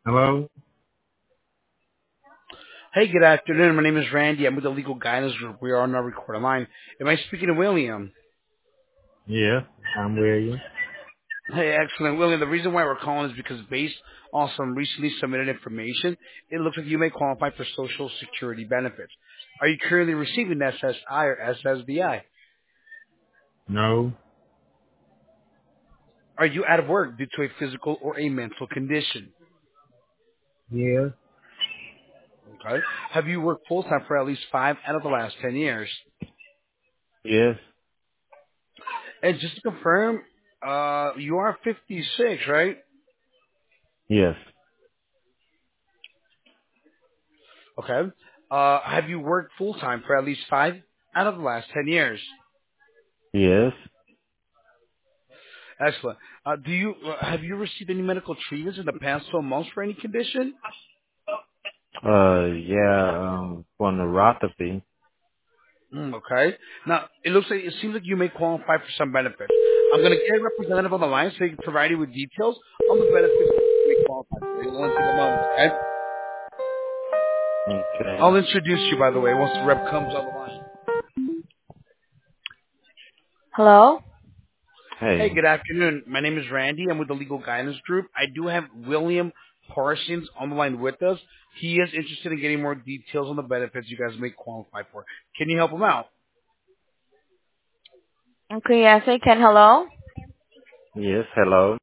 Hello? Hey, good afternoon. My name is Randy. I'm with the Legal Guidance Group. We are on our recording line. Am I speaking to William? Yes, I'm William. Hey, excellent. William, the reason why we're calling is because based on some recently submitted information, it looks like you may qualify for Social Security benefits. Are you currently receiving SSI or SSDI? No. Are you out of work due to a physical or a mental condition? Yes. Okay. Have you worked full-time for at least 5 out of the last 10 years? Yes. And just to confirm, you are 56, right? Yes. Okay. Have you worked full time for at least 5 out of the last 10 years? Yes. Excellent. Do you have you received any medical treatments in the past 12 months for any condition? Yeah, for neuropathy. Okay. Now it seems like you may qualify for some benefits. I'm going to get a representative on the line so he can provide you with details on the benefits you may qualify for. It won't take a moment. Okay. I'll Okay. introduce you by the way once the rep comes on the line. Hello? Hey, Hey. good afternoon. My name is Randy. I'm with the Legal Guidance Group. I do have William Parsons on the line with us. He is interested in getting more details on the benefits you guys may qualify for. Can you help him out? Okay, yes, I can. Hello? Yes, hello.